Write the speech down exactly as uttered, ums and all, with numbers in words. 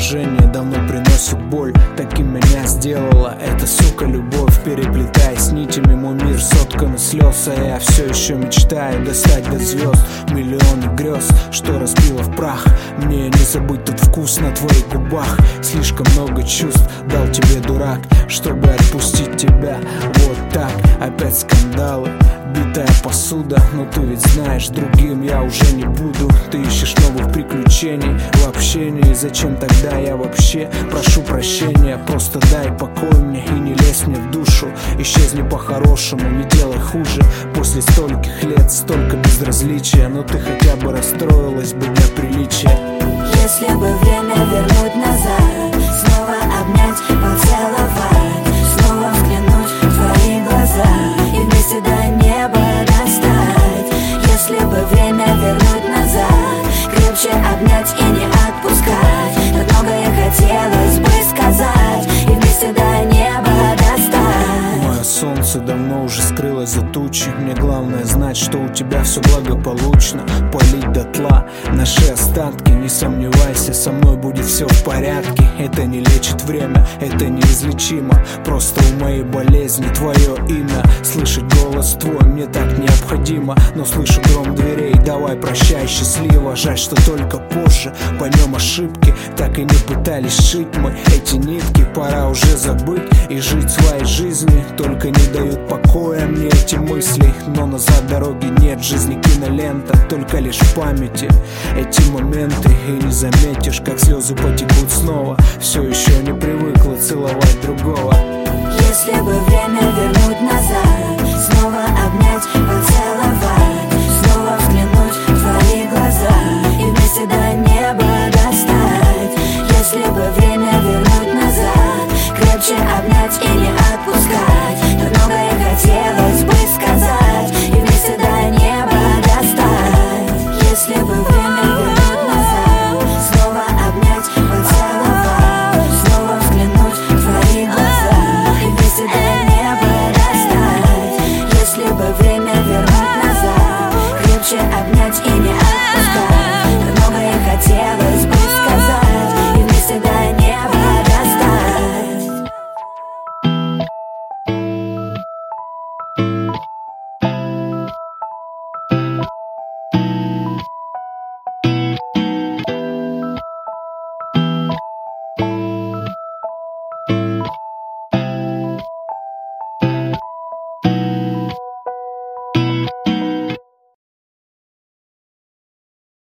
Воображение давно приносит боль, таким меня сделала эта сука любовь. Переплетаясь нитями, мой мир соткан из слез, а я все еще мечтаю достать до звезд миллионы грез, что разбила в прах. Мне не забыть тот вкус на твоих губах. Слишком много чувств дал тебе дурак, чтобы отпустить тебя вот так. Опять скандалы, битая посуда, но ты ведь знаешь, другим я уже не буду. Ты ищешь новых приключений в общении. Зачем тогда я вообще прошу прощения? Просто дай покой мне и не лезь мне в душу. Исчезни по-хорошему, не делай хуже. После стольких лет столько безразличия, но ты хотя бы расстроилась бы для приличия. Если бы время вернуть назад, снова обнять, поцеловать, снова взглянуть в твои глаза и вместе до неба достать. Если бы время вернуть назад, крепче обнять и не отпускать. Так многое хотелось бы сказать и вместе до неба достать. Мое солнце давно уже скрылось за тучи. Мне главное знать, что у тебя все благополучно. Полить дотла наши остатки. Не сомневайся, со мной будет все в порядке. Это не лечит время, это неизлечимо. Просто у моей болезни твое имя. Слышать голос твой мне так необходимо. Но слышу гром дверей, давай прощай счастливо. Жаль, что только позже поймем ошибки. Так и не пытались шить мы эти нитки. Пора уже забыть и жить своей жизнью. Только не дают покоя мне эти мысли. Но назад дороги нет, жизни кинолента, только лишь в памяти эти моменты. И не заметишь, как слезы потекут снова. Все еще не привыкла целовать другого. Если бы время вернуть назад, снова обнять, поцеловать, снова взглянуть в твои глаза и вместе до неба достать. Если бы время вернуть назад, крепче обнять и не